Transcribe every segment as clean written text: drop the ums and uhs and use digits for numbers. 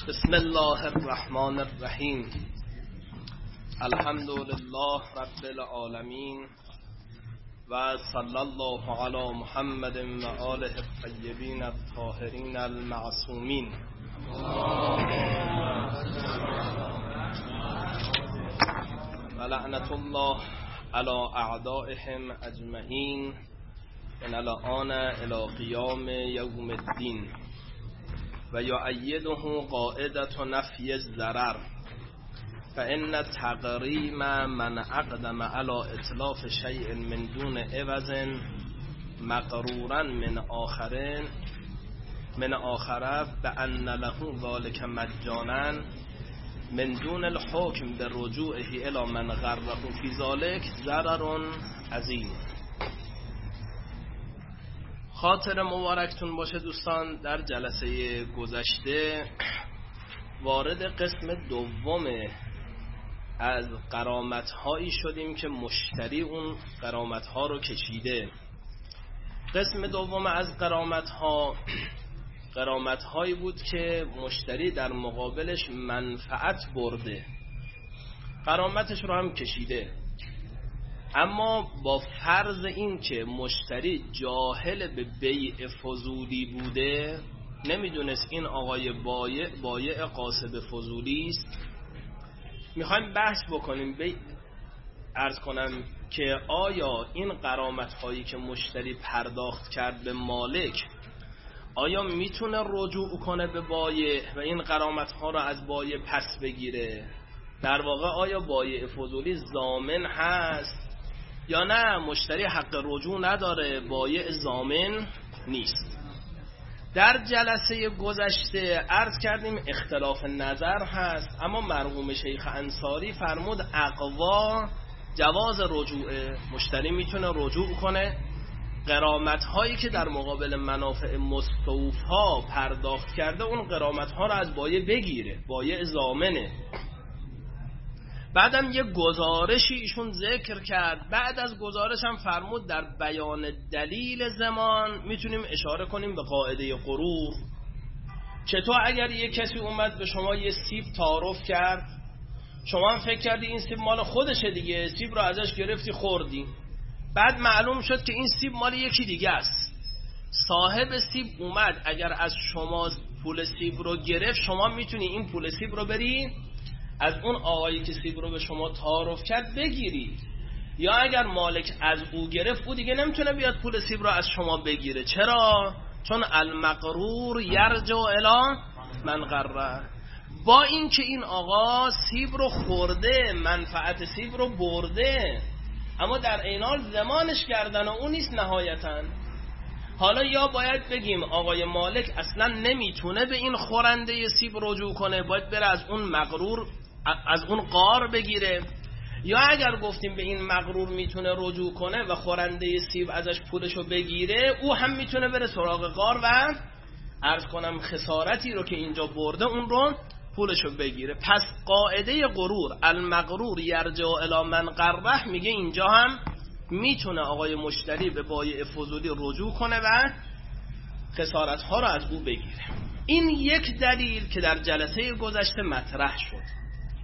بسم الله الرحمن الرحیم. الحمد لله رب العالمین و صلی الله علی محمد و آله الطیبین الطاهرین المعصومین. و لعنت الله علی اعدائهم اجمعین من الآن الی قیام یوم الدین. و یؤیده قاعدة نفی الضرر فإن تقریم من اقدم على اتلاف شیء من دون عوض مقرورا من آخر بأن له ذلك مجانا من دون الحکم برجوعه الى من غره فی ذلك ضرر عظیم. خاطر مبارکتون باشه دوستان. در جلسه گذشته وارد قسم دوم از غرامت هایی شدیم که مشتری اون غرامت ها رو کشیده. قسم دوم از غرامت هایی بود که مشتری در مقابلش منفعت برده، غرامتش رو هم کشیده، اما با فرض این که مشتری جاهل به بیع فضولی بوده، نمیدونست این آقای بایع قاصد فضولی است. میخوایم بحث بکنیم عرض کنم که آیا این غرامت هایی که مشتری پرداخت کرد به مالک، آیا میتونه رجوع کنه به بایع و این غرامت ها رو از بایع پس بگیره؟ در واقع آیا بایع فضولی ضامن هست یا نه مشتری حق رجوع نداره، بایع ضامن نیست؟ در جلسه گذشته عرض کردیم اختلاف نظر هست، اما مرحوم شیخ انصاری فرمود اقوا جواز رجوع، مشتری میتونه رجوع کنه، غرامت هایی که در مقابل منافع مستوفا پرداخت کرده اون غرامت ها رو از بایع بگیره، بایع ضامنه. بعدم یه گزارشی ایشون ذکر کرد، بعد از گزارش هم فرمود در بیان دلیل زمان میتونیم اشاره کنیم به قاعده غرور. چطور اگر یه کسی اومد به شما یه سیب تعارف کرد، شما هم فکر کردی این سیب مال خودشه دیگه، سیب رو ازش گرفتی خوردی، بعد معلوم شد که این سیب مال یکی دیگه است. صاحب سیب اومد اگر از شما پول سیب رو گرفت، شما میتونی این پول سیب رو بری از اون آقایی که سیب رو به شما تعارف کرد بگیری، یا اگر مالک از او گرفت او دیگه نمیتونه بیاد پول سیب رو از شما بگیره. چرا؟ چون المقرور یرجع الی من غره. با این که این آقا سیب رو خورده، منفعت سیب رو برده، اما در عین حال ضمانش کردن و اون نیست نهایتاً. حالا یا باید بگیم آقای مالک اصلا نمیتونه به این خورنده سیب رجوع کنه، باید بره از اون مغرور، از اون قار بگیره، یا اگر گفتیم به این مغرور میتونه رجوع کنه و خورنده سیب ازش پولشو بگیره، او هم میتونه بره سراغ قار و عرض کنم خسارتی رو که اینجا برده اون رو پولشو بگیره. پس قاعده غرور المغرور یرجع الی من غره میگه اینجا هم میتونه آقای مشتری به بایع فضولی رجوع کنه و خسارت ها رو از او بگیره. این یک دلیل که در جلسه گذشته مطرح شد.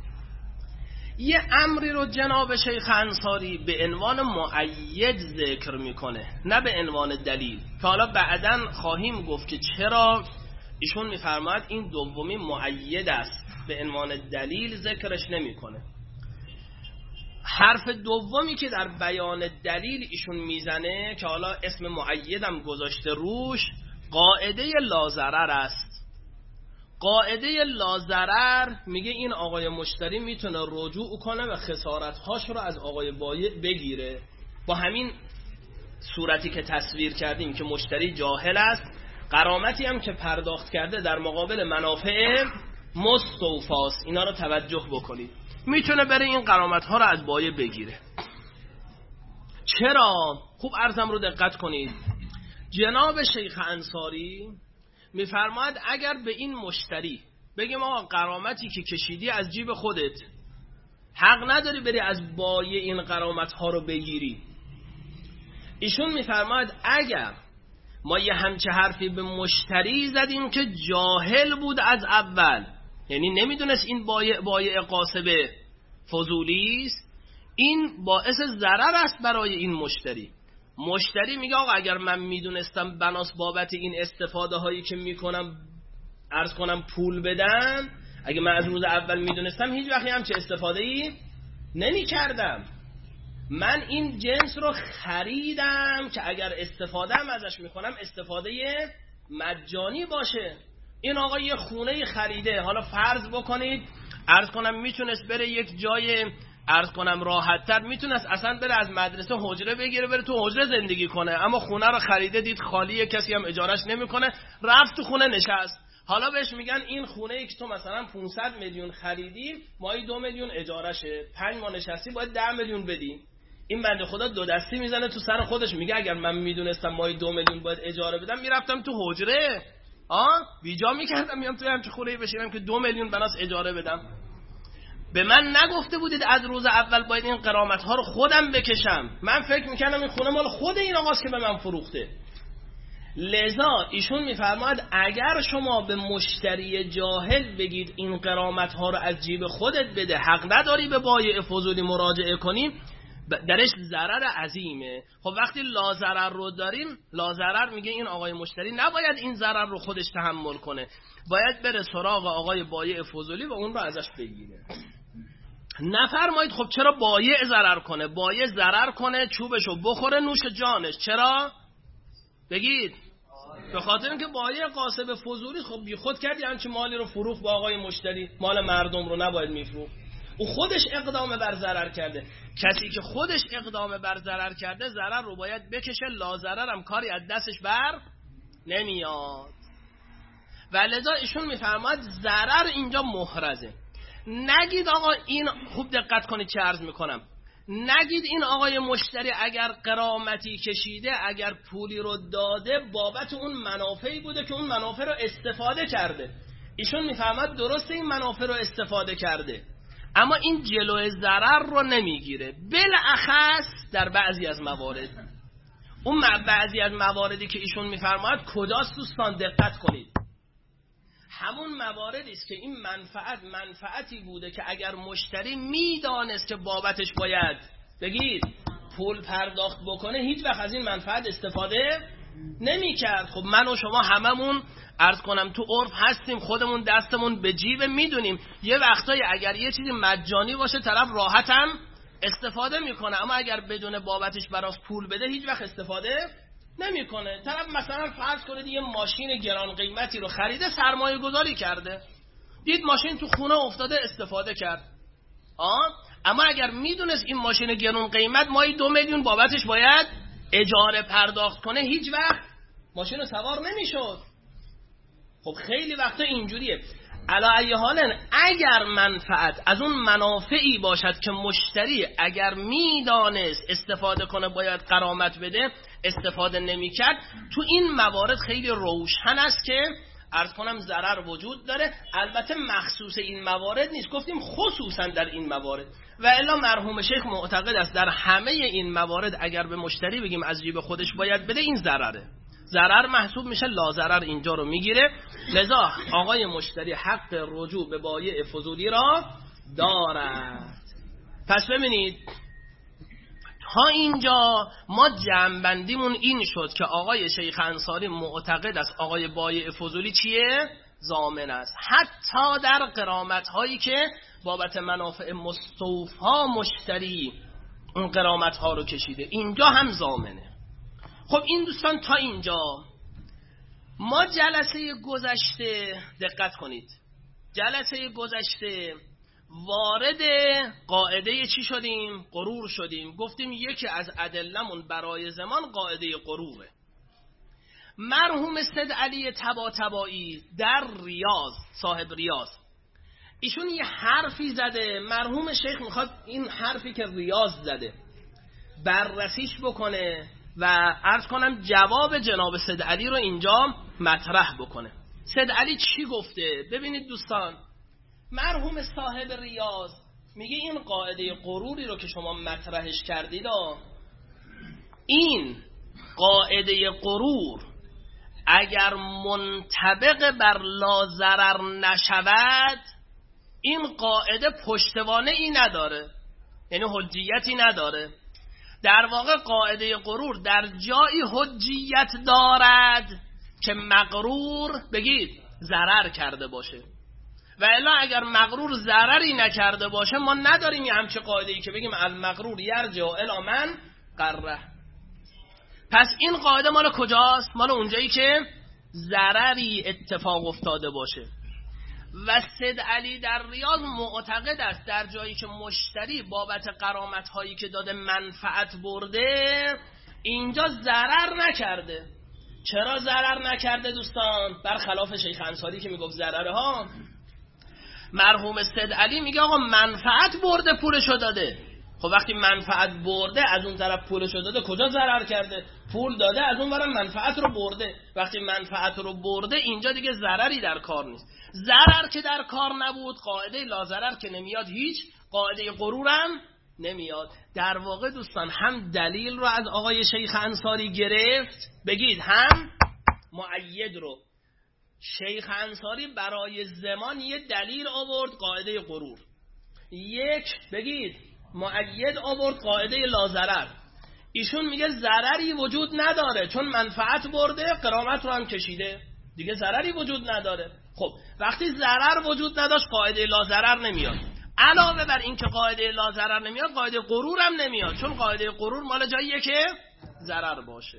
یه امری رو جناب شیخ انصاری به عنوان مؤید ذکر میکنه، نه به عنوان دلیل، که حالا بعداً خواهیم گفت که چرا ایشون میفرماید این دومی مؤید است، به عنوان دلیل ذکرش نمیکنه. حرف دومی که در بیان دلیل ایشون میزنه که حالا اسم مؤیدم گذاشته روش، قاعده لازرر است. قاعده لازرر میگه این آقای مشتری میتونه رجوع کنه و خسارتهاش رو از آقای بایع بگیره. با همین صورتی که تصویر کردیم که مشتری جاهل است، غرامتی هم که پرداخت کرده در مقابل منافع مستوفاست، اینا رو توجه بکنید، میتونه بره این غرامت ها رو از بایع بگیره. چرا؟ خوب عرضم رو دقت کنید. جناب شیخ انصاری میفرماید اگر به این مشتری بگیم آقا غرامتی که کشیدی از جیب خودت، حق نداری بری از بایع این غرامت ها رو بگیری. ایشون میفرماید اگر ما یه همچه حرفی به مشتری زدیم که جاهل بود از اول، یعنی نمیدونست این بایع قاسب فضولی است، این باعث ضرر است برای این مشتری. مشتری میگه آقا اگر من میدونستم بناس بابت این استفاده هایی که میکنم عرض کنم پول بدم، اگه من از روز اول میدونستم هیچ وقتی همچه استفاده ای نمی کردم. من این جنس رو خریدم که اگر استفاده هم ازش میکنم استفاده مجانی باشه. این آقا یه خونه خریده، حالا فرض بکنید عرض کنم میتونست بره یک جای عرض کنم راحت تر، میتونست اصلا بره از مدرسه حجره بگیره بره تو حجره زندگی کنه، اما خونه رو خریده دید خالیه، کسی هم اجارش نمیکنه، رفت تو خونه نشست. حالا بهش میگن این خونه ای که تو مثلا 500 میلیون خریدی ماهی 2 میلیون اجارشه، 5 ماه نشستی باید 10 میلیون بدی. این بنده خدا دو دستی میزنه تو سر خودش، میگه اگر من میدونستم ماهی 2 میلیون باید اجاره بدم میرفتم تو حجره بیجا میکردم میام توی همچه خونه بشینم که 2 میلیون بناس اجاره بدم. به من نگفته بودید از روز اول باید این غرامت ها رو خودم بکشم. من فکر میکردم این خونه مال خود این آقاست که به من فروخته. لذا ایشون میفرماید اگر شما به مشتری جاهل بگید این غرامت ها رو از جیب خودت بده، حق نداری به بایع فضولی مراجعه کنی، درش ضرر عظیمه. خب وقتی لازرر رو داریم، لازرر میگه این آقای مشتری نباید این ضرر رو خودش تحمل کنه، باید بره سراغ آقای بایع فضولی و اون رو ازش بگیره. نفرمایید خب چرا بایع ضرر کنه؟ بایع ضرر کنه چوبشو بخوره نوش جانش. چرا؟ بگید. به خاطر اینکه بایع قاسب فضولی خب بی خود کردی همچین مالی رو فروخت با آقای مشتری، مال مردم رو نباید میفروخت. او خودش اقدام بر ضرر کرده. کسی که خودش اقدام بر ضرر کرده ضرر رو باید بکشه، لا هم کاری از دستش بر نمیاد. ولذا ایشون میفرماید ضرر اینجا محرزه. نگید آقا این، خوب دقت کنید چه عرض میکنم، نگید این آقای مشتری اگر غرامتی کشیده، اگر پولی رو داده بابت اون منافعی بوده که اون منافع رو استفاده کرده. ایشون میفهمد درسته این منافع رو استفاده کرده، اما این جلوی ضرر رو نمیگیره، بالاخص در بعضی از موارد. اون بعضی از مواردی که ایشون میفرماید کجاست دوستان؟ دقت کنید. همون مواردی است که این منفعتی بوده که اگر مشتری میدانست که بابتش باید بگید پول پرداخت بکنه، هیچ وقت از این منفعت استفاده نمی کرد. خب من و شما هممون عرض کنم تو عرف هستیم، خودمون دستمون به جیب، میدونیم یه وقتایی اگر یه چیزی مجانی باشه طرف راحتم استفاده میکنه، اما اگر بدون بابتش براش پول بده هیچ وقت استفاده نمیکنه. طرف مثلا فرض کنید یه ماشین گران قیمتی رو خریده، سرمایه گذاری کرده، دید ماشین تو خونه افتاده استفاده کرد. اما اگر میدونست این ماشین گران قیمت ماهی 2 میلیون بابتش باید اجاره پرداخت کنه، هیچ وقت ماشین رو سوار نمیشد. خب خیلی وقتا اینجوریه. علا ای حال اگر منفعت از اون منافعی باشد که مشتری اگر میدانست استفاده کنه باید غرامت بده، استفاده نمیکرد، تو این موارد خیلی روشن است که عرض کنم ضرر وجود داره. البته مخصوص این موارد نیست، گفتیم خصوصا در این موارد، و الا مرحوم شیخ معتقد است در همه این موارد اگر به مشتری بگیم از جیب خودش باید بده، این ضرره، ضرر محسوب میشه، لا ضرر اینجا رو میگیره. لذا آقای مشتری حق رجوع به بایع فضولی را دارد. پس ببینید تا اینجا ما جمع‌بندیمون این شد که آقای شیخ انصاری معتقد است آقای بایع فضولی چیه؟ ضامن است، حتی در غرامت هایی که بابت منافع مستوفا مشتری اون غرامت ها رو کشیده، اینجا هم ضامنه. خب این دوستان تا اینجا ما جلسه گذشته دقت کنید، جلسه گذشته وارد قاعده چی شدیم؟ غرور شدیم. گفتیم یکی از ادلمون برای زمان قاعده غروره. مرحوم سید علی طباطبایی در ریاض، صاحب ریاض، ایشون یه حرفی زده، مرحوم شیخ میخواد این حرفی که ریاض زده بررسیش بکنه و عرض کنم جواب جناب سید علی رو اینجا مطرح بکنه. سید علی چی گفته؟ ببینید دوستان، مرحوم صاحب ریاض میگه این قاعده غروری رو که شما مطرحش کردید، این قاعده غرور اگر منطبق بر لا ضرر نشود این قاعده پشتوانه ای نداره، یعنی حجیتی نداره. در واقع قاعده غرور در جایی حجیت دارد که مغرور بگید ضرر کرده باشه، و الا اگر مغرور ضرری نکرده باشه ما نداریم یه همچه قاعده ای که بگیم المغرور یرجع الی من غره. پس این قاعده مال کجاست؟ مال اونجایی که ضرری اتفاق افتاده باشه. و سید علی در ریاض معتقد است در جایی که مشتری بابت غرامت هایی که داده منفعت برده، اینجا ضرر نکرده. چرا ضرر نکرده دوستان؟ برخلاف شیخ انصاری که میگفت ضرره ها، مرحوم سید علی میگه آقا منفعت برده پولشو داده. خب وقتی منفعت برده از اون طرف پولشو داده، کجا ضرر کرده؟ پول داده از اون ورم منفعت رو برده. وقتی منفعت رو برده اینجا دیگه ضرری در کار نیست. ضرر که در کار نبود، قاعده لا ضرر که نمیاد، هیچ قاعده غرورم نمیاد. در واقع دوستان هم دلیل رو از آقای شیخ انصاری گرفت، بگید هم مؤید رو. شیخ انصاری برای زمان یه دلیل آورد، قاعده غرور. یک بگید مؤید آورد، قاعده لا ضرر. ایشون میگه ضرری وجود نداره چون منفعت برده، غرامت رو هم کشیده، دیگه ضرری وجود نداره. خب وقتی ضرر وجود نداشت قاعده لا ضرر نمیاد. علاوه بر این که قاعده لا ضرر نمیاد، قاعده غرور هم نمیاد، چون قاعده غرور مال جاییه که ضرر باشه.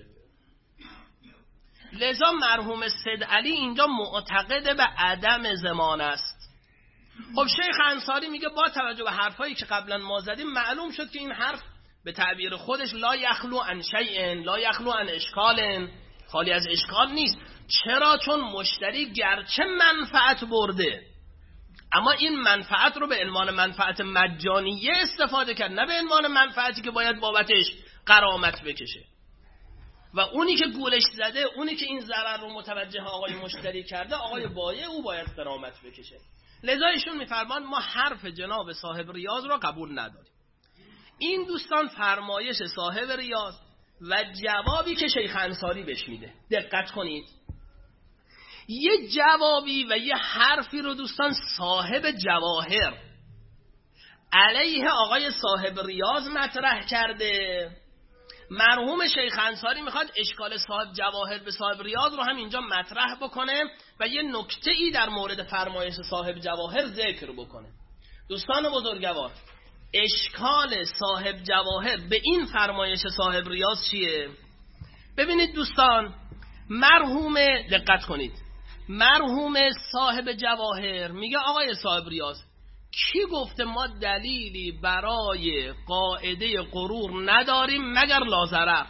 لذا مرحوم سید علی اینجا معتقد به عدم ضمان است. خب شیخ انصاری میگه با توجه به حرفایی که قبلا ما زدیم معلوم شد که این حرف به تعبیر خودش لا یخلو عن شیء، لا یخلو عن اشکال، خالی از اشکال نیست. چرا؟ چون مشتری گرچه منفعت برده، اما این منفعت رو به عنوان منفعت مجانیه استفاده کرد، نه به عنوان منفعتی که باید بابتش غرامت بکشه. و اونی که گولش زده، اونی که این ضرر رو متوجه آقای مشتری کرده، آقای بایع، او باید غرامت بکشه. لذا ایشون میفرمان ما حرف جناب صاحب ریاض رو قبول نداریم. این دوستان فرمایش صاحب ریاض و جوابی که شیخ انصاری بهش میده، دقت کنید. یه جوابی و یه حرفی رو دوستان صاحب جواهر علیه آقای صاحب ریاض مطرح کرده. مرحوم شیخ انصاری میخواد اشکال صاحب جواهر به صاحب ریاض رو هم اینجا مطرح بکنه و یه نکته ای در مورد فرمایش صاحب جواهر ذکر بکنه. دوستان بزرگوار، اشکال صاحب جواهر به این فرمایش صاحب ریاض چیه؟ ببینید دوستان، مرحوم، دقت کنید، مرحوم صاحب جواهر میگه آقای صاحب ریاض، کی گفته ما دلیلی برای قاعده غرور نداریم مگر لا ضرر؟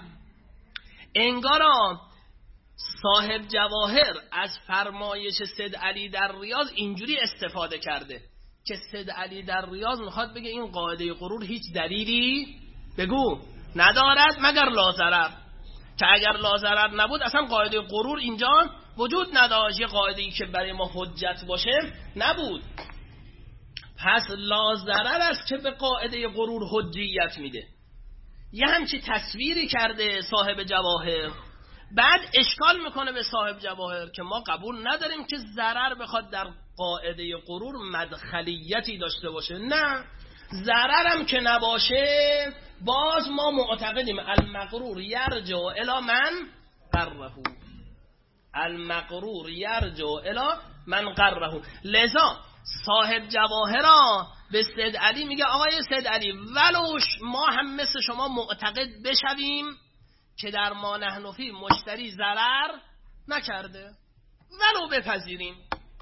انگارا صاحب جواهر از فرمایش سید علی در ریاض اینجوری استفاده کرده که سید علی در ریاض میخواد بگه این قاعده غرور هیچ دلیلی بگو ندارد مگر لا ضرر، که اگر لا ضرر نبود اصلا قاعده غرور اینجا وجود نداشت، یه قاعده‌ای که برای ما حجت باشه نبود. پس لا ضرر است که به قاعده غرور حجیت میده. یه همچی تصویری کرده صاحب جواهر، بعد اشکال میکنه به صاحب جواهر که ما قبول نداریم که ضرر بخواد در قاعده غرور مدخلیتی داشته باشه. نه، ضررم که نباشه باز ما معتقدیم المغرور یرجع الی من قره، المغرور یرجع الی من قره. لذا صاحب جواهر به سید علی میگه آقای سید علی، ولوش ما هم مثل شما معتقد بشویم که در ما نحن فی مشتری ضرر نکرده، ولو بپذیریم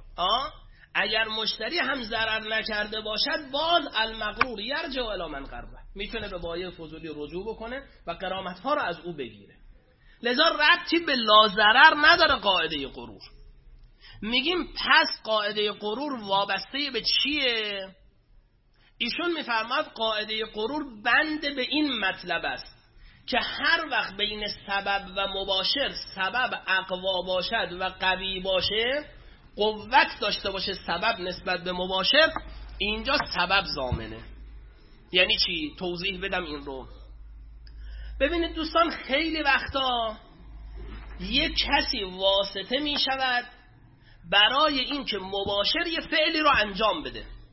اگر مشتری هم ضرر نکرده باشد، باز المغرور یرجع الی من قره، میتونه به بایع فضولی رجوع بکنه و غرامت ها رو از او بگیره. لذا ربطی به لا ضرر نداره قاعده غرور. میگیم پس قاعده غرور وابسته به چیه؟ ایشون میفرماد قاعده غرور بند به این مطلب است که هر وقت بین سبب و مباشر سبب اقوا باشد و قوی باشه، قوت داشته باشه سبب نسبت به مباشر، اینجا سبب ضامنه. یعنی چی؟ توضیح بدم این رو. ببینید دوستان، خیلی وقتا یک کسی واسطه می شود برای این که مباشر یه فعلی رو انجام بده.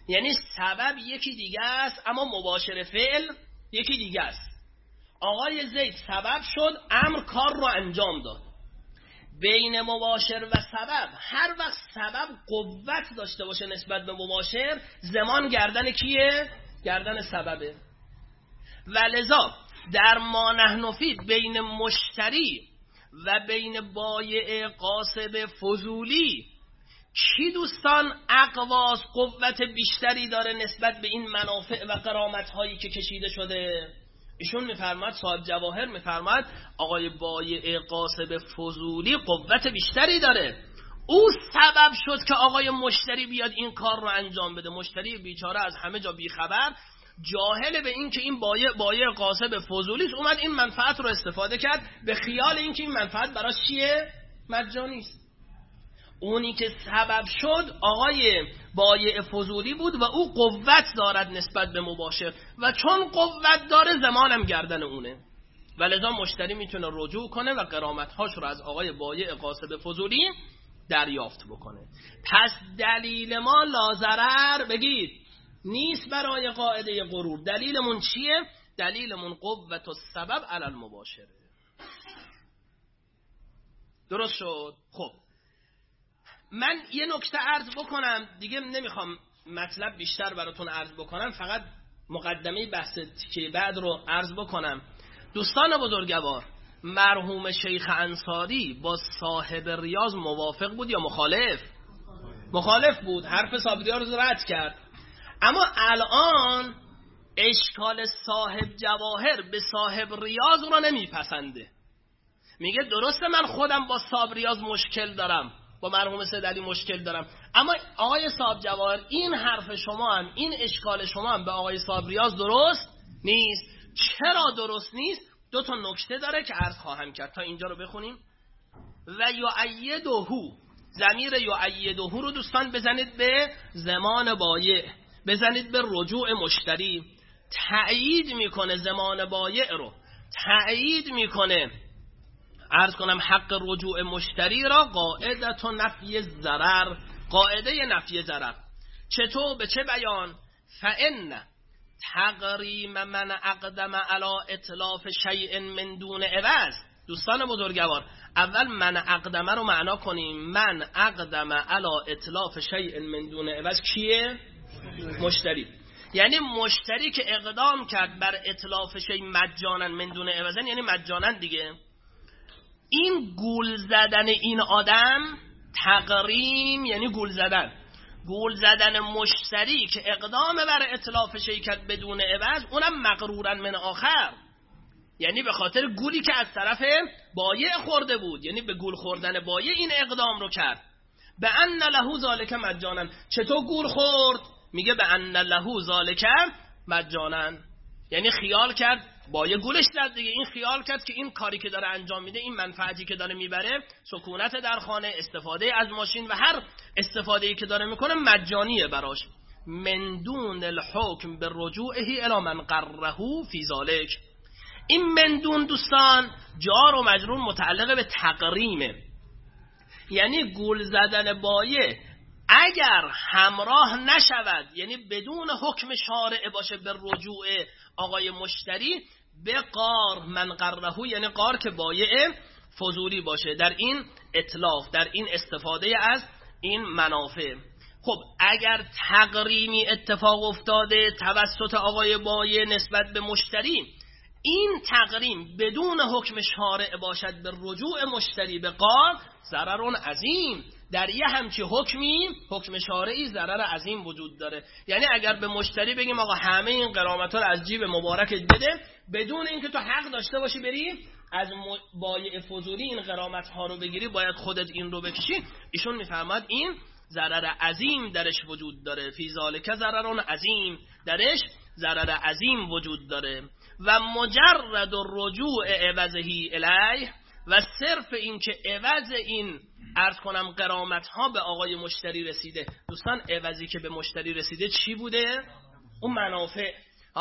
یعنی سبب یکی دیگه است اما مباشر فعل یکی دیگه است. آقای زید سبب شد، امر کار رو انجام داد. بین مباشر و سبب هر وقت سبب قوت داشته باشه نسبت به مباشر، زمان گردن کیه؟ گردن سببه. ولذا در ما نحن فی بین مشتری و بین بایع قاصب فضولی کی دوستان اقواس قوت بیشتری داره نسبت به این منافع و غرامت هایی که کشیده شده؟ ایشون میفرماد، صاحب جواهر میفرماد آقای بایع قاصب فضولی قوت بیشتری داره. او سبب شد که آقای مشتری بیاد این کار رو انجام بده. مشتری بیچاره از همه جا بیخبر، جاهل به این که این بایع قاصب فضولی است، اومد این منفعت رو استفاده کرد به خیال این که این منفعت براش چیه؟ مجانی است. اونی که سبب شد آقای بایع فضولی بود و او قوت دارد نسبت به مباشر و چون قوت داره زمانم گردن اونه، ولذا مشتری میتونه رجوع کنه و غرامت‌هاش رو از آقای بایع قاصب فضولی دریافت بکنه. پس دلیل ما لازرر بگید نیست برای قاعده غرور. دلیلمون چیه؟ دلیلمون قوت السبب علی المباشره. درست شد؟ خب من یه نکته عرض بکنم دیگه، نمیخوام مطلب بیشتر براتون عرض بکنم، فقط مقدمه بحث که بعد رو عرض بکنم. دوستان بزرگوار، مرحوم شیخ انصاری با صاحب ریاض موافق بود یا مخالف؟ مخالف بود، حرف صاحب ریاض رو رد کرد. اما الان اشکال صاحب جواهر به صاحب ریاض رو نمیپسنده. میگه درسته من خودم با صاحب ریاض مشکل دارم، با مرحوم سید علی مشکل دارم، اما آقای صاحب جواهر این حرف شما هم این اشکال شما هم به آقای صاحب ریاض درست نیست. چرا درست نیست؟ دو تا نکته داره که عرض خواهم کرد. تا اینجا رو بخونیم. و یؤیده، ضمیر یؤیده رو دوستان بزنید به زمان بایع، بزنید به رجوع مشتری. تأیید میکنه زمان بایع رو، تأیید میکنه عرض کنم حق رجوع مشتری را. قاعده نفی ضرر، قاعده نفی ضرر. چطور؟ به چه بیان؟ فإن تقریم من اقدم علی اطلاف شیء من دون عوض. دوستان بزرگوار، اول من اقدمه رو معنا کنیم. من اقدم علی اطلاف شیء من دون عوض کیه؟ مشتری. یعنی مشتری که اقدام کرد بر اطلاف شیء مجانا من دون عوض، یعنی مجانا دیگه. این گول زدن این آدم، تقریم یعنی گول زدن، گول زدن مشتری که اقدام بر اطلاف شرکت بدون عوض، اونم مغرورا من آخر، یعنی به خاطر گولی که از طرف بایع خورده بود، یعنی به گول خوردن بایع این اقدام رو کرد. به ان له ذالک مجانا. چطور گول خورد؟ میگه به ان له ذالک مجانا، یعنی خیال کرد، بایع گولش زد دیگه، این خیال کرد که این کاری که داره انجام میده، این منفعتی که داره میبره، سکونت در خانه، استفاده از ماشین و هر استفاده‌ای که داره میکنه مجانیه براش. من دون الحکم به رجوعه الی من قره فی ذالک. این من دون دوستان جار و مجرور متعلق به تقریمه، یعنی گول زدن بایع اگر همراه نشود، یعنی بدون حکم شارع باشه به رجوع آقای مشتری، به قار من قره، یعنی قار که بایع فضولی باشه در این اطلاف، در این استفاده از این منافع. خب اگر تقریمی اتفاق افتاده توسط آقای بایع نسبت به مشتری، این تقریم بدون حکم شارع باشد به رجوع مشتری به قار، ضرر عظیم. در یه همچی حکمی، حکم شارعی، ضرر عظیم وجود داره. یعنی اگر به مشتری بگیم آقا همه این غرامت‌ها رو از جیب مبارکت بده، بدون اینکه تو حق داشته باشی بری از بایع فضولی این غرامت‌ها رو بگیری، باید خودت این رو بکشی، ایشون میفرماد این ضرر عظیم درش وجود داره. فی ذالک ضرر عظیم، درش ضرر عظیم وجود داره. و مجرد رجوع عوضه الیه، و صرف این که عوض این عرض کنم غرامت ها به آقای مشتری رسیده. دوستان عوضی که به مشتری رسیده چی بوده؟ اون منافع.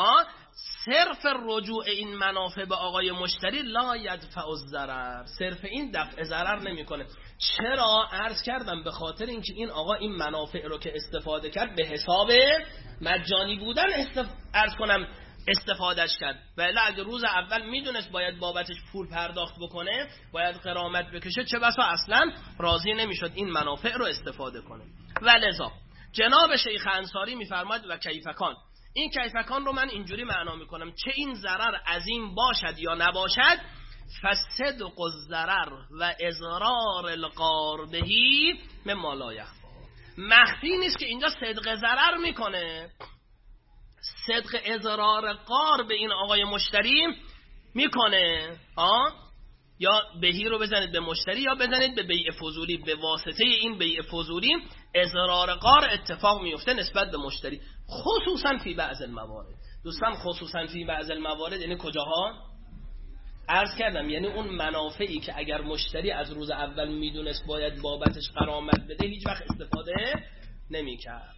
صرف رجوع این منافع به آقای مشتری لا یدفع الضرر، صرف این دفع ضرر نمیکنه. چرا؟ عرض کردم به خاطر اینکه این آقا این منافع رو که استفاده کرد به حساب مجانی بودن عرض کنم استفادهش کرد، ولی اگه روز اول میدونست باید بابتش پول پرداخت بکنه، باید غرامت بکشه، چه بسا اصلا راضی نمیشد این منافع رو استفاده کنه. ولذا جناب شیخ انصاری میفرماید و کیفکان، این کیفکان رو من اینجوری معنا میکنم، چه این ضرر عظیم باشد یا نباشد، فصدق الضرر و اضرار القار بهی مما لا یخفی، مخفی نیست که اینجا صدق ضرر میکنه، صدق اضرار قار به این آقای مشتری میکنه. یا بهی رو بزنید به مشتری یا بزنید به بیع فضولی، به واسطه این بیع فضولی اضرار قار اتفاق میفته نسبت به مشتری، خصوصا فی بعض الموارد. دوستان خصوصا فی بعض الموارد یعنی کجاها؟ عرض کردم یعنی اون منافعی که اگر مشتری از روز اول میدونست باید بابتش غرامت بده هیچ وقت استفاده نمیکرد.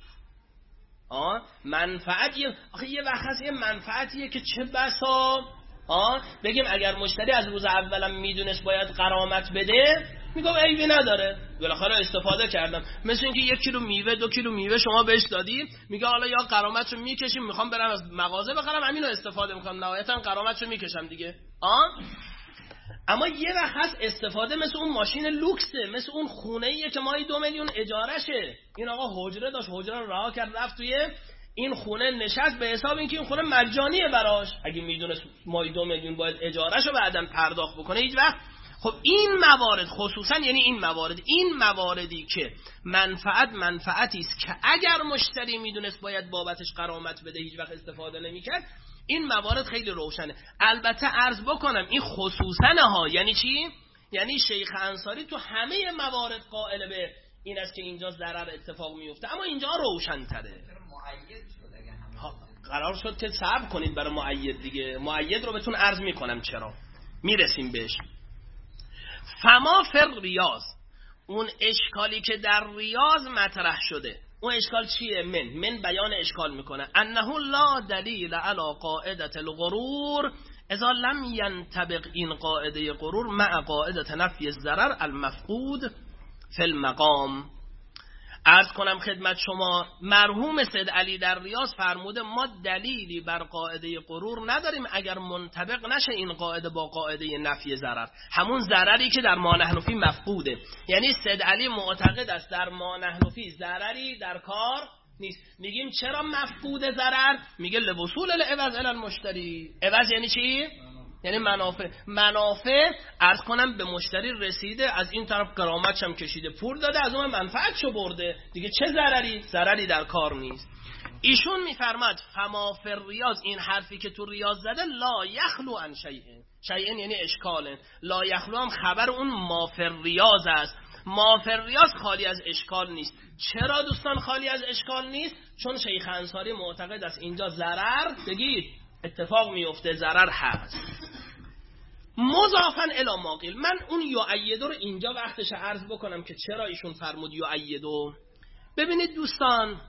منفعت یه وقت هست یه منفعتیه که چه بسا بگیم اگر مشتری از روز اولم میدونست باید غرامت بده میگم عیبی نداره، بالاخره استفاده کردم. مثل اینکه 1 کیلو میوه 2 کیلو میوه شما بهش دادی، میگه حالا یا غرامتشو میکشیم، میخوام برم از مغازه بخرم همینو استفاده میکنم، نهایتا غرامتشو میکشم دیگه. اما یه وقت هست استفاده مثل اون ماشین لوکسه، مثل اون خونه‌ایه که ماهی 2 میلیون اجارشه. این آقا حجره داشت، حجره رو رها کرد رفت توی این خونه نشست، به حساب اینکه این خونه مجانیه براش، اگه میدونست ماهی 2 میلیون باید اجارهشو بعداً پرداخت بکنه هیچ وقت. خب این موارد خصوصا یعنی این مواردی که منفعتی است که اگر مشتری میدونست باید بابتش غرامت بده هیچ وقت استفاده نمیکرد، این موارد خیلی روشنه. البته عرض بکنم این خصوصا ها یعنی چی؟ یعنی شیخ انصاری تو همه موارد قائل به این است که اینجا ضرر اتفاق میفته، اما اینجا روشن تره. قرار شد که صبر کنید برای مؤید دیگه، مؤید رو بهتون عرض میکنم چرا میرسیم بهش. فما فر ریاض، اون اشکالی که در ریاض مطرح شده، اون اشکال چیه؟ من بیان اشکال میکنه. انه لا دلیل علی قاعدة الغرور اذا لم ينطبق این قاعده غرور مع قاعدة نفی الضرر المفقود فی المقام. عرض کنم خدمت شما مرحوم سید علی در ریاض فرموده ما دلیلی بر قاعده غرور نداریم اگر منطبق نشه این قاعده با قاعده نفی ضرر، همون ضرری که در ما نحن فی مفقوده. یعنی سید علی معتقد است در ما نحن فی ضرری در کار نیست. میگیم چرا مفقود ضرر؟ میگه لوصول العوض الی المشتری. عوض یعنی چی؟ یعنی منافع عرض کنم به مشتری رسیده، از این طرف غرامتش هم کشیده، پول داده، از اون منفعتشو برده دیگه، چه ضرری در کار نیست. ایشون میفرماد فما فی ریاض، این حرفی که تو ریاض زده لا یخلو عن شیئن یعنی اشکاله، لا یخلو هم خبر اون ما فی ریاض است. ما فی ریاض خالی از اشکال نیست. چرا دوستان خالی از اشکال نیست؟ چون شیخ انصاری معتقد است اینجا ضرر بگید اتفاق میفته، ضرر هست. مضافن الی ما قیل، من اون یؤیدو رو اینجا وقتش عرض بکنم که چرا ایشون فرمود یؤیدو. ببینید دوستان،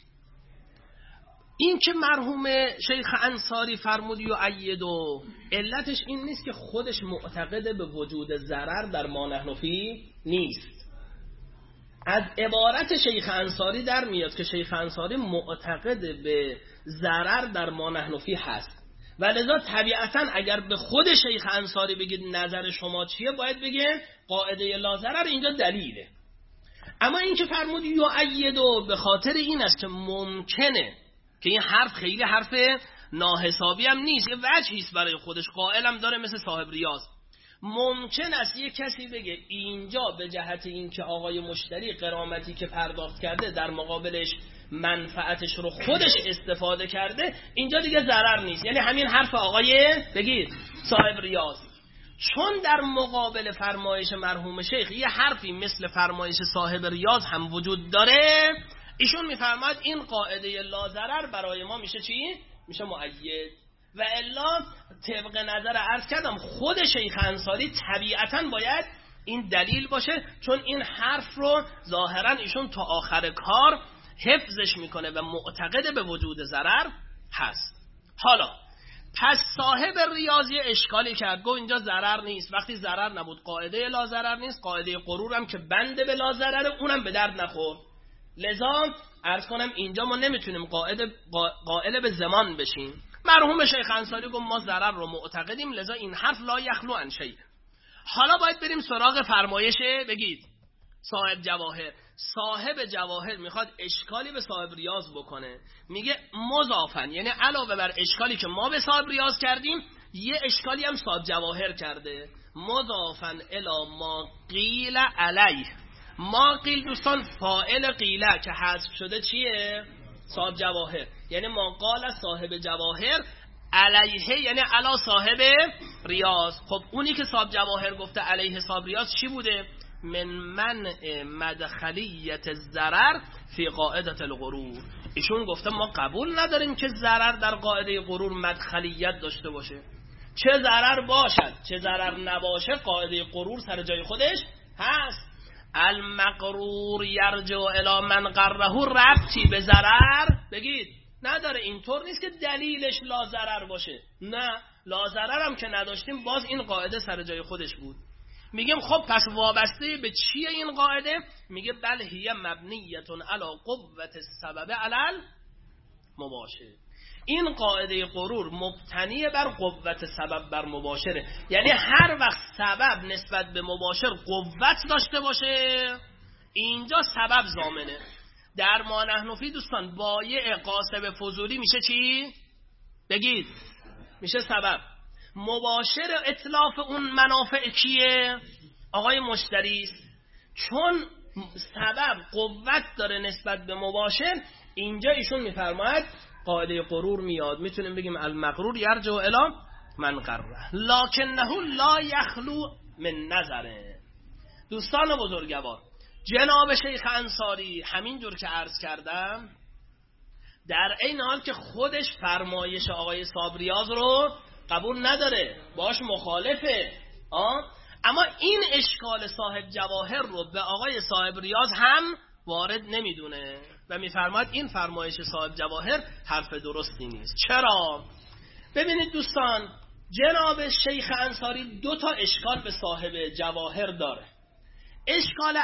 این که مرحوم شیخ انصاری فرمود یؤیدو، علتش این نیست که خودش معتقد به وجود ضرر در ما نحن فی نیست. از عبارت شیخ انصاری در میاد که شیخ انصاری معتقد به ضرر در ما نحن فی هست، و لذا طبیعتا اگر به خود شیخ انصاری بگید نظر شما چیه، باید بگه قاعده لا ضرر اینجا دلیله. اما این که فرمود یؤیدو به خاطر این است که ممکنه که این حرف خیلی حرف ناحسابی هم نیست، یه وجهی است برای خودش، قائلم داره مثل صاحب ریاض. ممکن است یه کسی بگه اینجا به جهت این که آقای مشتری غرامتی که پرداخت کرده در مقابلش منفعتش رو خودش استفاده کرده، اینجا دیگه ضرر نیست. یعنی همین حرف آقای بگید صاحب ریاض، چون در مقابل فرمایش مرحوم شیخ یه حرفی مثل فرمایش صاحب ریاض هم وجود داره، ایشون میفرماد این قاعده لا ضرر برای ما میشه چی؟ میشه مؤید. و الا طبق نظر عرض کردم خود شیخ انصاری طبیعتاً باید این دلیل باشه، چون این حرف رو ظاهراً ایشون تا آخر کار حفظش میکنه و معتقد به وجود ضرر هست. حالا پس صاحب ریاضی اشکالی کرد، گفت اینجا ضرر نیست. وقتی ضرر نبود قاعده لا ضرر نیست، قاعده غرور هم که بنده به لا ضرره اونم به درد نخورد. لذا عرض کنم اینجا ما نمیتونیم قائل به زمان بشیم. مرحوم شیخ انصاری گفت ما ضرر رو معتقدیم، لذا این حرف لا یخلو عن شیء. حالا باید بریم سراغ فرمایش بگید صاحب جواهر. صاحب جواهر میخواد اشکالی به صاحب ریاض بکنه، میگه مضافن، یعنی علاوه بر اشکالی که ما به صاحب ریاض کردیم یه اشکالی هم صاحب جواهر کرده. مضافن الی ما قیل علیه. ما قیل دوستان فاعل قیله که حذف شده چیه؟ صاحب جواهر. یعنی ما قال صاحب جواهر علیه یعنی علی صاحب ریاض. خب اونی که صاحب جواهر گفته علیه صاحب ریاض چی بوده؟ من منع مدخلیت الضرر فی قاعده الغرور. ایشون گفته ما قبول نداریم که ضرر در قاعده غرور مدخلیت داشته باشه. چه ضرر باشد چه ضرر نباشه قاعده غرور سر جای خودش هست. المغرور یرجع الی من قره، ربطی به ضرر بگید نداره. اینطور نیست که دلیلش لا ضرر باشه، نه لا ضرر هم که نداشتیم باز این قاعده سر جای خودش بود. میگیم خب پس وابسته به چیه این قاعده؟ میگه بل هی مبنیتون علی قوت السبب علی المباشر. این قاعده غرور مبتنی بر قوت سبب بر مباشره، یعنی هر وقت سبب نسبت به مباشر قوت داشته باشه اینجا سبب ضامنه. در ما نحن فی دوستان بایع قاسب فضولی میشه چی؟ بگید میشه سبب. مباشر اتلاف اون منافع کیه؟ آقای مشتری است. چون سبب قوت داره نسبت به مباشر، اینجا ایشون میفرماید قاعده غرور میاد. میتونیم بگیم المغرور یرجع الی من قره لکنه لا یخلو من نظره. دوستان بزرگوار، جناب شیخ انصاری همین جور که عرض کردم در این حال که خودش فرمایش آقای صاحب ریاض رو قبول نداره، باش مخالفه، اما این اشکال صاحب جواهر رو به آقای صاحب ریاض هم وارد نمیدونه و میفرماید این فرمایش صاحب جواهر حرف درستی نیست. چرا؟ ببینید دوستان، جناب شیخ انصاری دو تا اشکال به صاحب جواهر داره. اشکال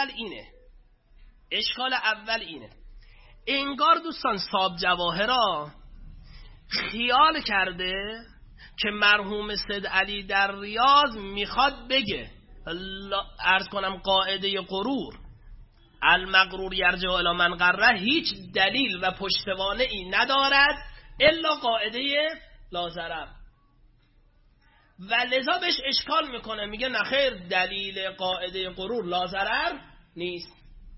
اول اینه انگار دوستان صاحب جواهرها خیال کرده که مرحوم سید علی در ریاض میخواد بگه عرض کنم قاعده غرور المغرور یرجع الی من قره هیچ دلیل و پشتوانه ای ندارد الا قاعده لا ضرر، و لذا بهش اشکال میکنه، میگه نخیر دلیل قاعده غرور لا ضرر نیست.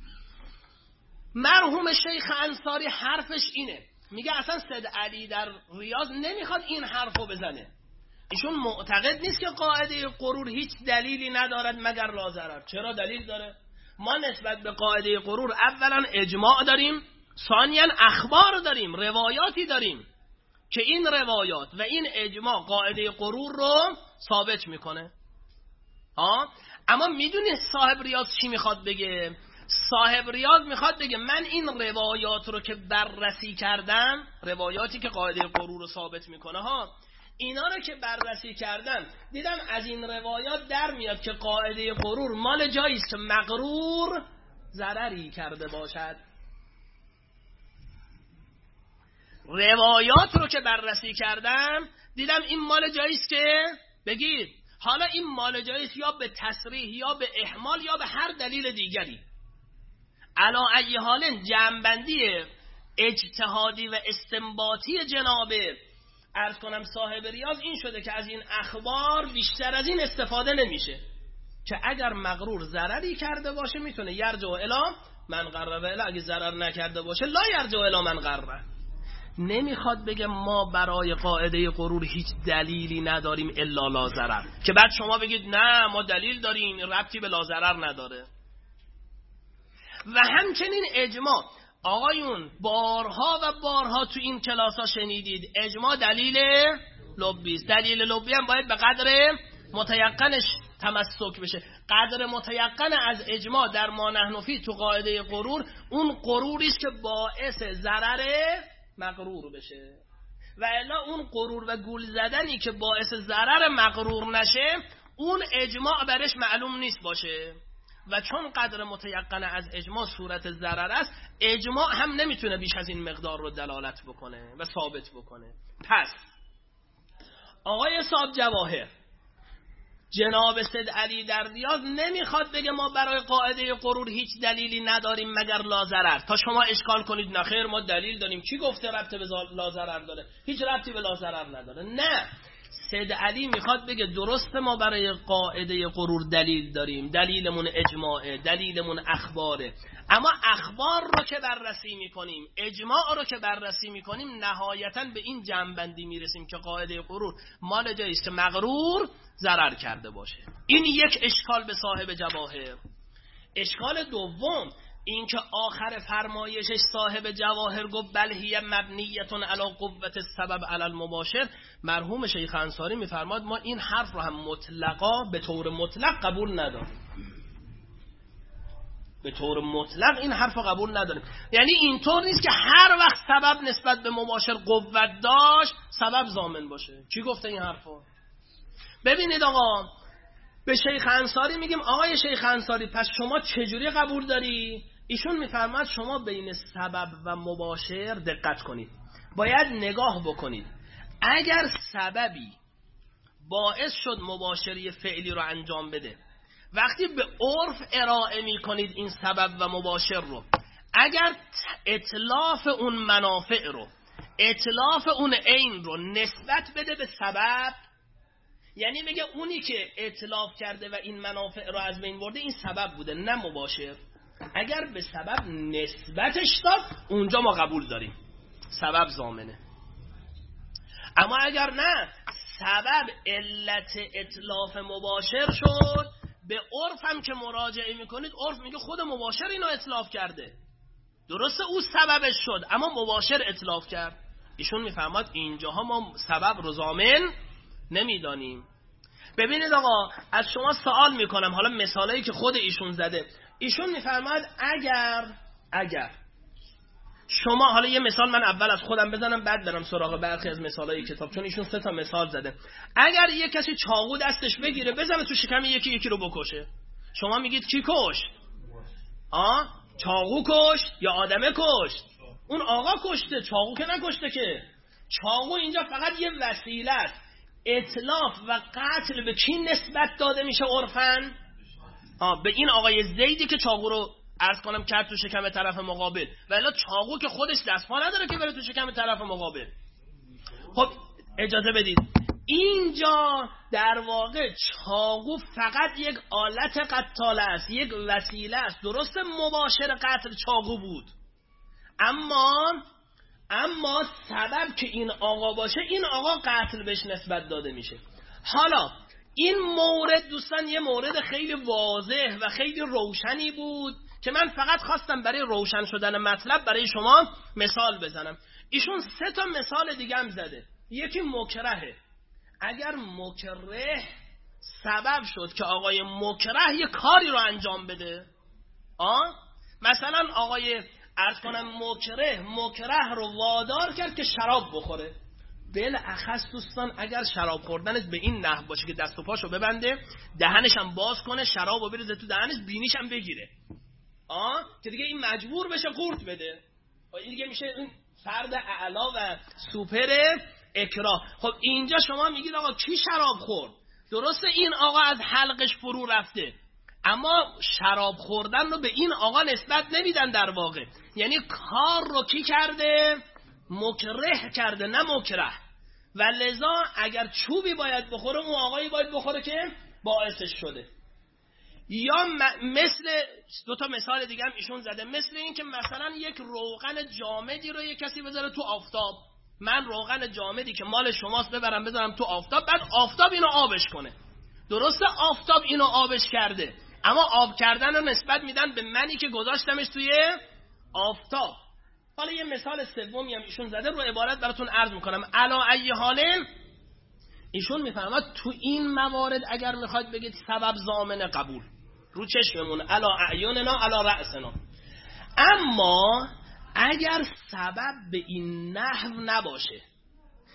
مرحوم شیخ انصاری حرفش اینه، میگه اصلا سید علی در ریاض نمیخواد این حرفو بزنه. ایشون معتقد نیست که قاعده غرور هیچ دلیلی ندارد مگر لا ضرر. چرا دلیل داره؟ ما نسبت به قاعده غرور اولا اجماع داریم، ثانیا اخبار داریم، روایاتی داریم که این روایات و این اجماع قاعده غرور رو ثابت میکنه. اما میدونی صاحب ریاض چی میخواد بگه؟ صاحب ریاض میخواد بگه من این روایات رو که بررسی کردم، روایاتی که قاعده غرور رو ثابت میکنه اینا رو که بررسی کردم دیدم از این روایات در میاد که قاعده غرور مال جایی است که مغرور ضرری کرده باشد. روایات رو که بررسی کردم دیدم این مال جایی است که بگید حالا این مال جایی است یا به تصریح یا به احمال یا به هر دلیل دیگری. علا ای حال جمع‌بندی اجتهادی و استنباطی جناب عرض کنم صاحب ریاض این شده که از این اخبار بیشتر از این استفاده نمیشه، که اگر مغرور ضرری کرده باشه میتونه یرجع الی من قره، و اگه ضرر نکرده باشه لا یرجع الی من قره. نمیخواد بگه ما برای قاعده غرور هیچ دلیلی نداریم الا لا ضرر، که بعد شما بگید نه ما دلیل داریم این ربطی به لا ضرر نداره. و همچنین اجماع آقایون بارها و بارها تو این کلاس ها شنیدید اجماع دلیل لبی است. دلیل لبی هم باید به قدر متیقنش تمسک بشه. قدر متیقن از اجماع در ما نحن فی تو قاعده غرور اون غروری است که باعث ضرر مغرور بشه. و الا اون غرور و گول زدنی که باعث ضرر مغرور نشه اون اجماع برش معلوم نیست باشه و چون قدر متیقن از اجماع صورت ضرر است، اجماع هم نمیتونه بیش از این مقدار رو دلالت بکنه و ثابت بکنه. پس آقای صاحب جواهر، جناب سید علی در ریاض نمیخواد بگه ما برای قاعده غرور هیچ دلیلی نداریم مگر لاضرر، تا شما اشکال کنید نخیر ما دلیل داریم. کی گفته ربط به لاضرر داره؟ هیچ ربطی به لاضرر نداره. نه، سید علی میخواد بگه درسته ما برای قاعده غرور دلیل داریم، دلیلمون اجماعه، دلیلمون اخباره، اما اخبار رو که بررسی میکنیم، اجماع رو که بررسی میکنیم، نهایتاً به این جنبندی میرسیم که قاعده غرور مال جایی است که مغرور ضرر کرده باشه. این یک اشکال به صاحب جواهر. اشکال دوم این که آخر فرمایشش صاحب جواهر گفت بل هی مبنیتون علی قوت السبب علی المباشر، مرحوم شیخ انصاری میفرماد ما این حرف رو هم مطلقا به طور مطلق قبول نداریم. به طور مطلق این حرف رو قبول نداریم. یعنی اینطور نیست که هر وقت سبب نسبت به مباشر قوت داشت سبب ضامن باشه. کی گفته این حرفو؟ ببینید آقا، به شیخ انصاری میگیم آقای شیخ انصاری پس شما چجوری قبول داری؟ ایشون میفرماد شما بین سبب و مباشر دقت کنید، باید نگاه بکنید. اگر سببی باعث شد مباشری فعلی رو انجام بده، وقتی به عرف ارائه میکنید این سبب و مباشر رو، اگر اتلاف اون منافع رو، اتلاف اون عین رو نسبت بده به سبب، یعنی میگه اونی که اتلاف کرده و این منافع رو از بین برده این سبب بوده نه مباشر، اگر به سبب نسبتش داد اونجا ما قبول داریم سبب ضامنه. اما اگر نه سبب علت اتلاف مباشر شد، به عرف هم که مراجعه میکنید عرف میگه خود مباشر اینو اتلاف کرده، درسته او سببش شد اما مباشر اتلاف کرد. ایشون میفهمد اینجاها ما سبب رو ضامن نمیدانیم. ببینید آقا، از شما سوال میکنم، حالا مثالایی که خود ایشون زده، ایشون میفرماد اگر شما، حالا یه مثال من اول از خودم بزنم بعد برم سراغ برخی از مثالای کتاب، چون ایشون 3 مثال زده. اگر یه کسی چاقو دستش بگیره بزنه تو شکم یکی رو بکشه، شما میگید کی کشت؟ چاقو کشت یا آدمه کشت؟ اون آقا کشته، چاقو که نکشته که. چاقو اینجا فقط یه وسیله است. اتلاف و قتل به کی نسبت داده میشه عرفاً؟ به این آقای زیدی که چاقو رو عرض کنم کرد تو شکم طرف مقابل، ولی چاقو که خودش دستپا نداره که بره تو شکم طرف مقابل. خب اجازه بدید، اینجا در واقع چاقو فقط یک آلت قتاله است، یک وسیله است. درست مباشر قتل چاقو بود، اما سبب که این آقا باشه، این آقا قتل بهش نسبت داده میشه. حالا این مورد دوستان یه مورد خیلی واضح و خیلی روشنی بود که من فقط خواستم برای روشن شدن مطلب برای شما مثال بزنم. ایشون 3 مثال دیگه هم زده. یکی مکرهه. اگر مکره سبب شد که آقای مکره یه کاری رو انجام بده، مثلا آقای عرض کنم مکره رو وادار کرد که شراب بخوره. بالاخص دوستان اگر شراب خوردنش به این نحو باشه که دست و پاشو ببنده، دهنش هم باز کنه، شرابو بریزه تو دهنش، بینیش هم بگیره، که دیگه این مجبور بشه قورت بده، این دیگه میشه این فرد اعلا و سوپر اکراه. خب اینجا شما میگید آقا کی شراب خورد؟ درسته این آقا از حلقش فرو رفته، اما شراب خوردن رو به این آقا نسبت نمیدن در واقع. یعنی کار رو کی کرده؟ مکره کرده نه مکره. و لذا اگر چوبی باید بخوره، اون آقایی باید بخوره که باعثش شده. یا مثل 2 مثال دیگه هم ایشون زده، مثل این که مثلا یک روغن جامدی رو یک کسی بذاره تو آفتاب. من روغن جامدی که مال شماست بذارم تو آفتاب، بعد آفتاب اینو آبش کنه. درسته آفتاب اینو آبش کرده، اما آب کردن رو نسبت میدن به منی که گذاشتمش توی آفتاب. حالا یه مثال سومی هم ایشون زده، رو عبارت براتون عرض میکنم. علا ای حال ایشون میفرماد تو این موارد اگر میخواید بگید سبب ضامن قبول، رو چشممون، علا اعیننا علا رأسنا. اما اگر سبب به این نحو نباشه،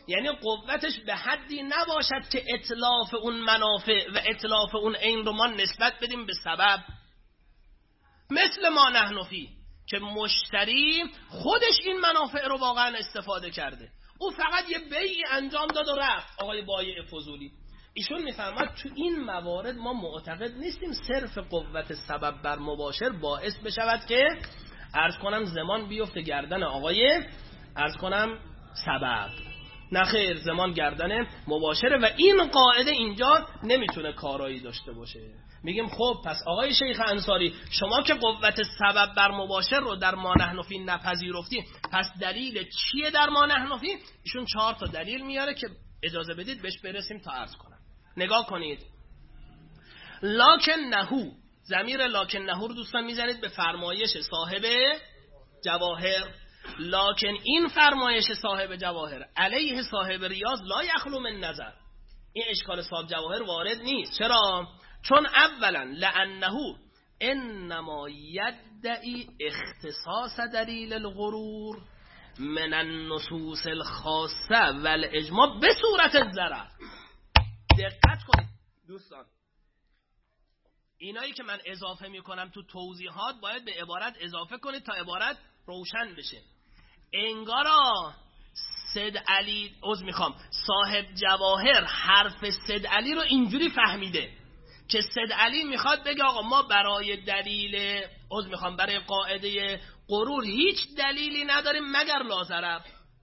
یعنی قوتش به حدی نباشد که اتلاف اون منافع و اتلاف اون عین رو ما نسبت بدیم به سبب. مثل ما نحن فی که مشتری خودش این منافع رو واقعا استفاده کرده، او فقط یه بیعی انجام داد و رفت. آقای بایع فضولی ایشون میفرماد تو این موارد ما معتقد نیستیم صرف قوت سبب بر مباشر باعث بشود که عرض کنم زمان بیفته گردن آقای عرض کنم سبب. نه خیر، زمان گردن مباشره و این قاعده اینجا نمیتونه کارایی داشته باشه. میگیم خب پس آقای شیخ انصاری شما که قوت سبب بر مباشر رو در ما نحن فی نپذیرفتی، پس دلیل چیه در ما نحن فی؟ ایشون 4 تا دلیل میاره که اجازه بدید بهش برسیم تا عرض کنم. نگاه کنید. لکن نهو، ضمیر لکن نهو رو دوستان میزنید به فرمایش صاحب جواهر. لکن این فرمایش صاحب جواهر علیه صاحب ریاض لا یخلو من نظر. این اشکال صاحب جواهر وارد نیست. چرا؟ چون اولا لانه انما یدعی اختصاص دلیل الغرور من النصوص الخاصه والاجماع به صورت الضرر. دقت کنید دوستان، اینایی که من اضافه میکنم تو توضیحات باید به عبارت اضافه کنید تا عبارت روشن بشه. انگارا سید علی صاحب جواهر حرف سید علی رو اینجوری فهمیده که سید علی میخواد بگه آقا ما برای دلیل برای قاعده غرور هیچ دلیلی نداریم مگر لاضرر.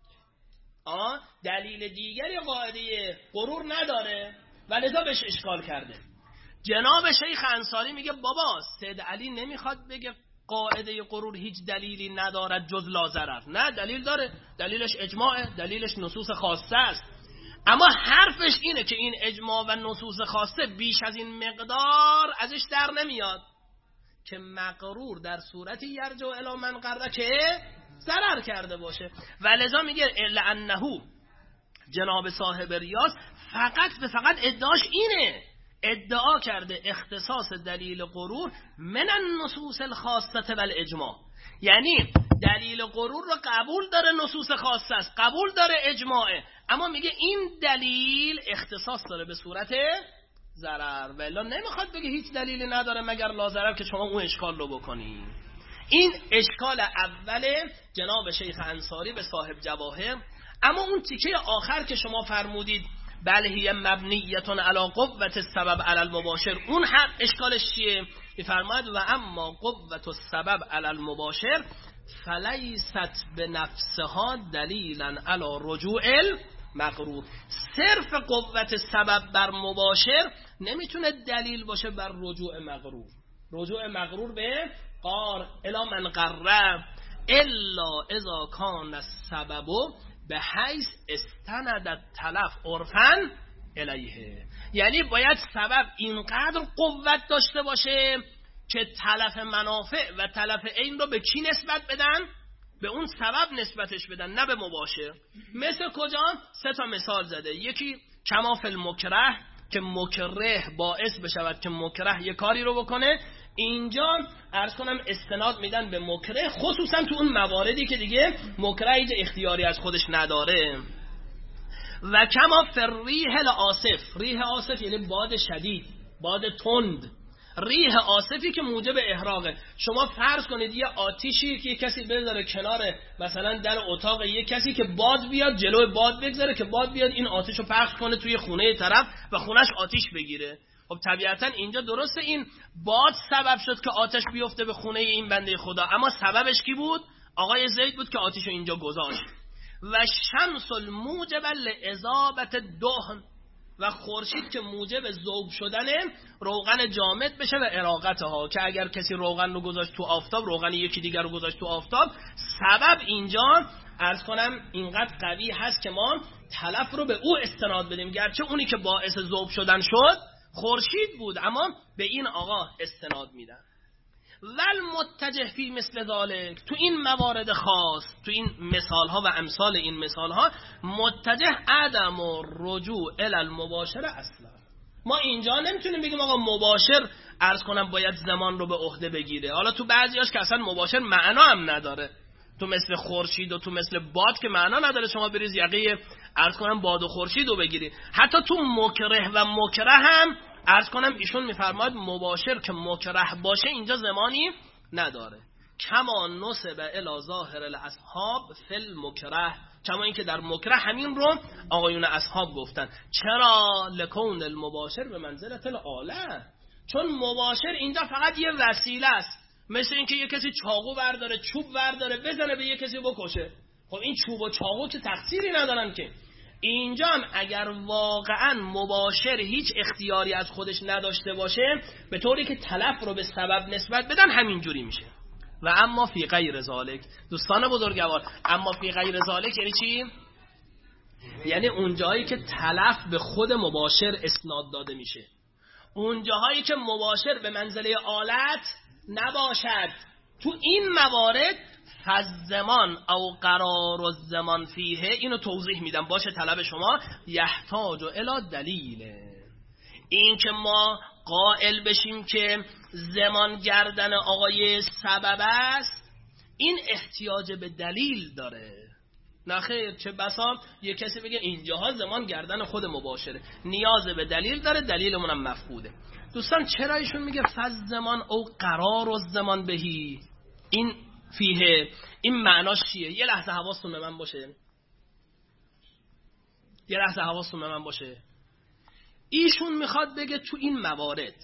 دلیل دیگری قاعده غرور نداره و لذا بهش اشکال کرده. جناب شیخ انصاری میگه بابا سید علی نمیخواد بگه قاعده غرور هیچ دلیلی ندارد جز لاضرر. نه، دلیل داره، دلیلش اجماعه، دلیلش نصوص خاصه است. اما حرفش اینه که این اجماع و نصوص خاصه بیش از این مقدار ازش در نمیاد که مغرور در صورتی یرجع الی من قرر که ضرر کرده باشه. و لذا میگه لانه جناب صاحب ریاض فقط ادعاش اینه، ادعا کرده اختصاص دلیل غرور من النصوص الخاصه والاجماع. یعنی دلیل غرور رو قبول داره، نصوص خاصه است، قبول داره، اجماعه، اما میگه این دلیل اختصاص داره به صورت ضرر و الا نمیخواد بگه هیچ دلیلی نداره مگر لاضرر که شما اون اشکال رو بکنی. این اشکال اول جناب شیخ انصاری به صاحب جواهر. اما اون تیکه آخر که شما فرمودید بل هی مبنیتون علی قوت السبب علی المباشر، اون هم اشکالش چیه؟ میفرماید و اما قوت السبب علی المباشر فلیست بنفسها دلیلا علی رجوع المغرور. صرف قوت سبب بر مباشر نمیتونه دلیل باشه بر رجوع مغرور. رجوع مغرور به قار الی من قرر الا اذا کان السبب به حیث استند تلف عرفن الیه. یعنی باید سبب اینقدر قوت داشته باشه که تلف منافع و تلف عین رو به کی نسبت بدن؟ به اون سبب نسبتش بدن، نه به مباشر. مثل کجا؟ 3 تا مثال زده. یکی کما فی المکره که مکره باعث بشود که مکره یه کاری رو بکنه. اینجا عرض کنم استناد میدن به مکره، خصوصا تو اون مواردی که دیگه مکره هیچ اختیاری از خودش نداره. و کما فی الریح العاصف، ریح عاصف یعنی باد شدید، باد تند، ریح عاصفی که موجب احراقه. شما فرض کنید یه آتیشی که کسی بذاره کنار مثلا در اتاق یه کسی که باد بیاد جلوی باد بگذاره که باد بیاد این آتیش رو پخش کنه توی خونه طرف و خونش آتیش بگیره. خب طبیعتا اینجا درسته این باد سبب شد که آتش بیفته به خونه این بنده خدا، اما سببش کی بود؟ آقای زید بود که آتش رو اینجا گذاشت. و شمس الموجب لاذابه الدهن، و خورشید که موجب ذوب شدن روغن جامد بشه و اراقتها، که اگر کسی روغن رو گذاشت تو آفتاب، روغن یکی دیگر رو گذاشت تو آفتاب، سبب اینجا عرض کنم اینقدر قوی هست که ما تلف رو به او استناد بدیم، گرچه اونی که باعث ذوب شدن شد خورشید بود، اما به این آقا استناد میدن. ول متجه فی مثل ذالک، تو این موارد خاص، تو این مثال ها و امثال این مثال ها، متجه عدم و رجوع الی المباشر اصلا. ما اینجا نمیتونیم بگیم آقا مباشر عرض کنم باید زمان رو به عهده بگیره. حالا تو بعضیاش که اصلا مباشر معنا هم نداره، تو مثل خورشید و تو مثل باد که معنا نداره شما بریز یقه عرض کنم باد و خورشید رو بگیری. حتی تو مکره و مکره هم عرض کنم ایشون میفرماید مباشر که مکره باشه اینجا زمانی نداره. کما نسب الی ظاهر الاصحاب فی المکره، کما این که در مکره همین رو آقایون اصحاب گفتن. چرا؟ لکون المباشر به منزلت الاله، چون مباشر اینجا فقط یه وسیله است. مثل اینکه یه کسی چاقو برداره، چوب برداره، بزنه به یه کسی بکشه. خب این چوب و چاقو که تقصیری ندارن که. اینجا هم اگر واقعا مباشر هیچ اختیاری از خودش نداشته باشه، به طوری که تلف رو به سبب نسبت بدن، همین جوری میشه. و اما فی غیر ذالک، دوستان بزرگوار، اما فی غیر ذالک یعنی چی؟ یعنی اون جایی که تلف به خود مباشر اسناد داده میشه، اون جاهایی که مباشر به منزله آلت نباشد. تو این موارد فالزمان او قرار الزمان فیه، اینو توضیح میدم باشه طلب شما، یحتاج الی دلیل. این که ما قائل بشیم که زمان گردن آقای سبب است، این احتیاج به دلیل داره. نخیر، چه بسا یه کسی بگه اینجاها زمان گردن خود مباشره، نیاز به دلیل داره، دلیلمون هم مفقوده. دوستان چرا ایشون میگه فالزمان او قرار الزمان بهی؟ این فیه، این معناش چیه؟ یه لحظه حواستون به من باشه. ایشون میخواد بگه تو این موارد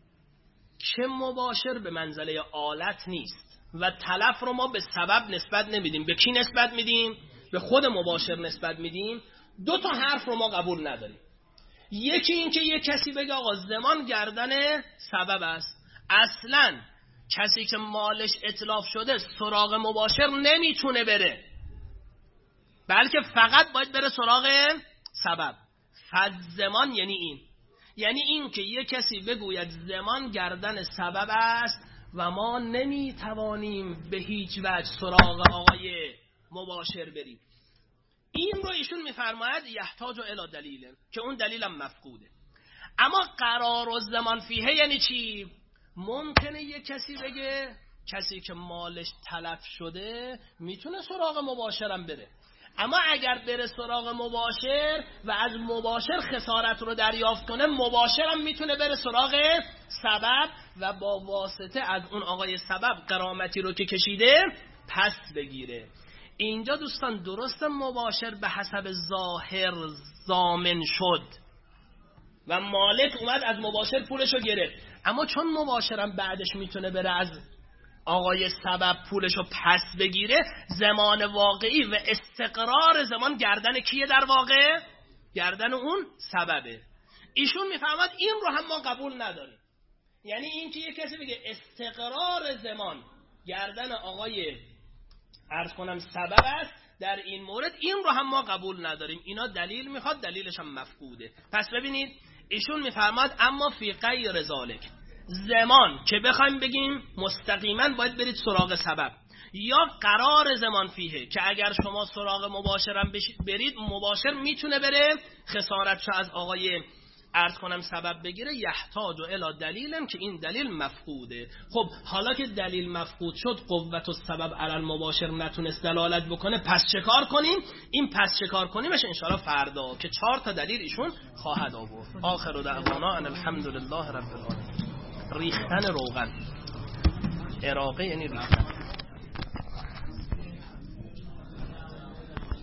که مباشر به منزله آلت نیست و تلف رو ما به سبب نسبت نمیدیم. به کی نسبت میدیم؟ به خود مباشر نسبت میدیم. دو تا حرف رو ما قبول نداریم. یکی این که یه کسی بگه آقا زمان گردن سبب است، اصلا کسی که مالش اتلاف شده سراغ مباشر نمیتونه بره، بلکه فقط باید بره سراغ سبب. فالزمان یعنی این که یه کسی بگوید زمان گردن سبب است و ما نمیتوانیم به هیچ وجه سراغ آقای مباشر بریم. این رو ایشون میفرماید یحتاج الی دلیل، که اون دلیلم مفقوده. اما قرار الزمان فیه یعنی چی؟ ممکنه یه کسی بگه کسی که مالش تلف شده میتونه سراغ مباشرم بره، اما اگر بره سراغ مباشر و از مباشر خسارت رو دریافت کنه، مباشرم میتونه بره سراغ سبب و با واسطه از اون آقای سبب غرامتی رو که کشیده پس بگیره. اینجا دوستان درست مباشر به حسب ظاهر ضامن شد و مالک اومد از مباشر پولشو گرفت، اما چون مباشرم بعدش میتونه بره از آقای سبب پولشو پس بگیره، زمان واقعی و استقرار زمان گردن کیه؟ در واقع گردن اون سببه. ایشون میفهمد این رو هم ما قبول نداریم. یعنی این که یک کسی بگه استقرار زمان گردن آقای عرض کنم سبب است، در این مورد این رو هم ما قبول نداریم. اینا دلیل میخواد، دلیلش هم مفقوده. پس ببینید ایشون میفرماد اما فی غیر ذالک، زمان که بخوایم بگیم مستقیما باید برید سراغ سبب، یا قرار زمان فیه که اگر شما سراغ مباشرم برید، مباشر میتونه بره خسارتشو از آقای عرض کنم سبب بگیره، یحتاج الی دلیلم که این دلیل مفقوده. خب حالا که دلیل مفقود شد، قوت السبب علی المباشر نتونست دلالت بکنه، پس چه کار کنیم؟ این پس چه کار کنیمش انشاءالله فردا که 4 تا دلیل ایشون خواهد آورد. آخر دعوانا ان الحمد لله رب العالمین. ریختن روغن، عراقه یعنی ریختن.